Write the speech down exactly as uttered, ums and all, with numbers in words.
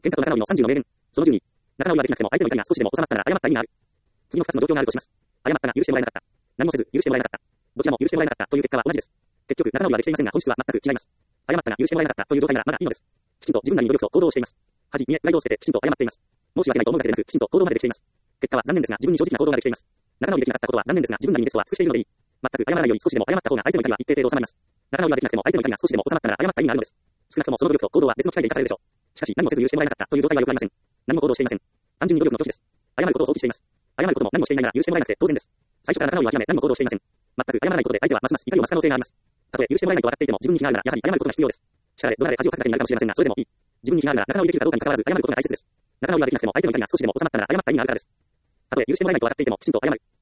喧嘩と仲直りのさんじゅうの名言。そのじゅうに。仲直りはできなくても相手の怒りが少しでも収まったなら謝った意味がある。次のふたつの状況があるとします。謝ったが許してもらえなかった。何もせず許してもらえなかった。どちらも許してもらえなかったという結果は同じです。結局、仲直りはできていませんが本質は全く違います。謝ったが許してもらえなかったという状態ならまだいいのです。きちんと自分なりに努力と行動をしています。恥、見え、プライドを捨ててきちんと謝っています。申し訳ないと思うだけでなく、きちんと行動までできています。結果は残念ですが自分に正直な行動ができています。仲直りできなかったことは残念ですが自分なりにベストは尽くしているのでいい。全く謝らないより少しでも謝った方が相手の怒りは一定程度収まります。仲直りはできなくても相手の怒りが少しでも収まったなら謝った意味があるのです。少なくともその努力と行動は別の機会で生かされるでしょう。しかし何もせず許してもらえなかったという状態はよくありません。何も行動していません。単純に努力の拒否です。謝ることを放棄しています。謝ることも何もしていないなら許してもらえなくて当然です。最初から仲直りは諦め何も行動していません。全く謝らないことで相手はますます怒りを増す可能性があります。たとえ許してもらえないと分かっていても自分に非があるならやはり謝ることが必要です。力で怒られ恥をかくだけになるかもしれませんがそれでもいい。自分に非があるなら仲直りできるかどうかに関わらず謝ることが大切です。仲直りはできなくても相手の怒りが少しでも収まったなら謝った意味があるからです。たとえ許してもらえないと分かっていてもきちんと謝る。